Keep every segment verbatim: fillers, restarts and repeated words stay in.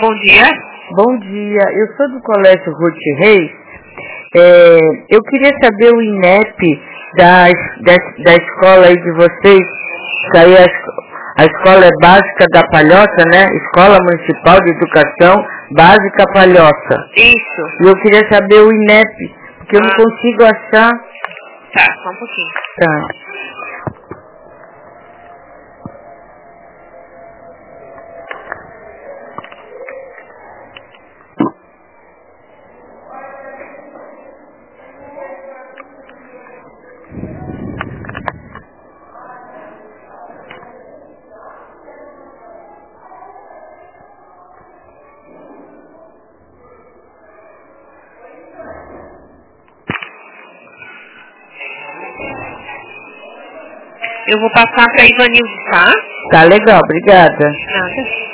bom dia. Bom dia, eu sou do Colégio Ruth Reis. É, eu queria saber o I N E P da, da, da escola aí de vocês, que aí a, a escola é básica da Palhoça, né? Escola Municipal de Educação Básica Palhoça. Isso. E eu queria saber o I N E P, porque eu ah. não consigo achar. Tá, só um pouquinho. Tá. Eu vou passar para a Ivanilde, tá? Tá legal, obrigada. Nada.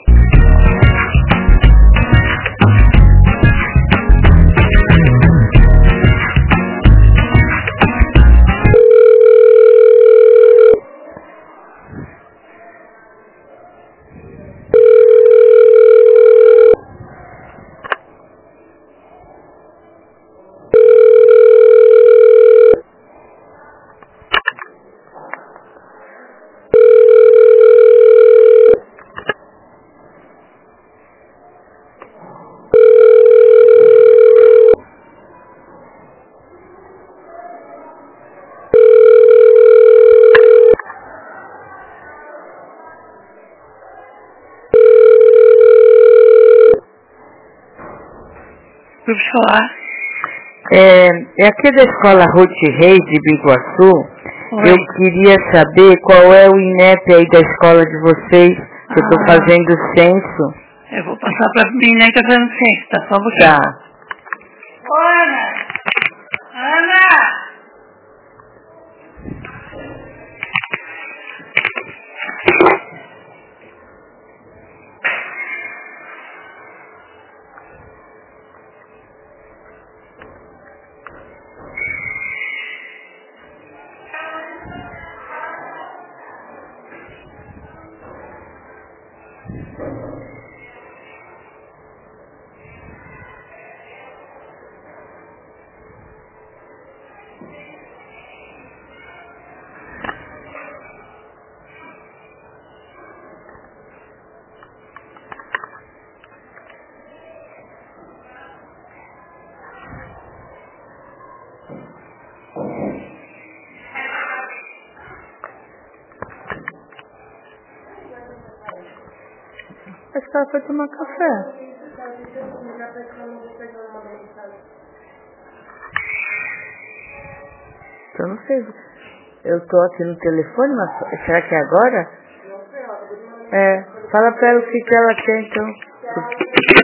Vamos falar. É, é aqui da escola Ruth Reis de Biguaçu. Oi. Eu queria saber qual é o I N E P aí da escola de vocês, que ah. eu estou fazendo o censo. Eu vou passar para a menina que está fazendo censo, tá? Só um pouquinho. Tá. Ô, Ana! Ana! Acho que ela foi tomar café. Eu não sei. Eu tô aqui no telefone, mas será que é agora? É. Fala pra ela o que, que ela quer, então.